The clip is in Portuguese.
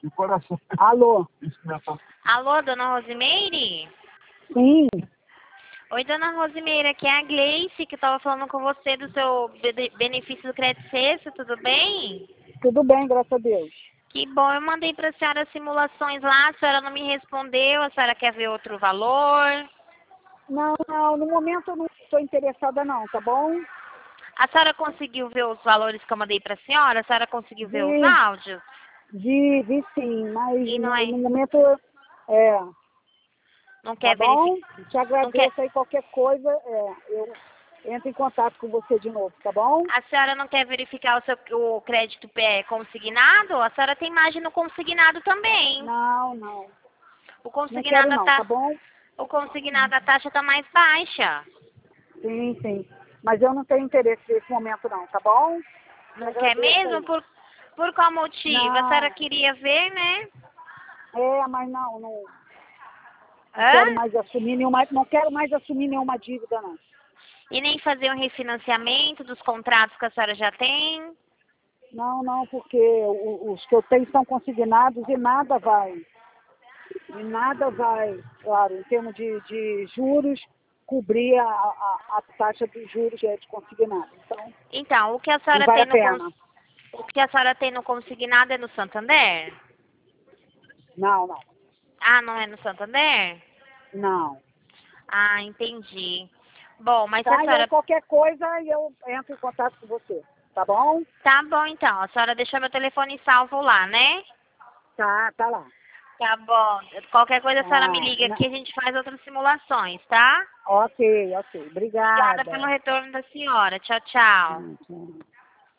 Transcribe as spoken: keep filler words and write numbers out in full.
De coração. Alô? Alô, dona Rosimeire? Sim. Oi, dona Rosimeire, aqui é a Gleice, que estava falando com você do seu be- benefício do crédito sexta, tudo bem? Tudo bem, graças a Deus. Que bom, eu mandei para a senhora simulações lá, a senhora não me respondeu, a senhora quer ver outro valor? Não, não, no momento eu não estou interessada não, tá bom? A senhora conseguiu ver os valores que eu mandei para a senhora? A senhora conseguiu ver os Vi, áudios? vi, vi sim, mas E não no, é? no momento, é, Não tá quer bom? verificar? Te Não quer? agradeço aí qualquer coisa, é, eu entro em contato com você de novo, tá bom? A senhora não quer verificar o seu o crédito é, consignado? A senhora tem margem no consignado também. Não, não, O não quero consignado a não, ta... tá bom? o consignado a taxa está mais baixa. Sim, sim, mas eu não tenho interesse nesse momento não, tá bom? Te Não quer agradeço mesmo? aí. Por, por qual motivo? A senhora Não, queria ver, né? é, mas não, não, não Hã? quero mais assumir nenhuma, não quero mais assumir nenhuma dívida não. E nem fazer um refinanciamento dos contratos que a senhora já tem? Não, não, porque o- os que eu tenho estão consignados e nada vai. E nada vai, claro, em termos de, de juros, cobrir a, a, a taxa dos juros que é de consignado. Então, Então, o que a não senhora vale tem a no cons... pena. o que a senhora tem no consignado é no Santander? Não, não, Ah, não é no Santander? não. Ah, entendi. Bom, mas se a Tá? E aí senhora... qualquer coisa eu entro em contato com você. Tá bom? Tá bom, então. A senhora deixou meu telefone salvo lá, né? Tá, tá lá. Tá bom. Qualquer coisa a senhora me Ah, liga na- aqui, a gente faz outras simulações, tá? ok, ok. Obrigada pelo Obrigada. retorno da senhora. Tchau, tchau. Hum, tchau.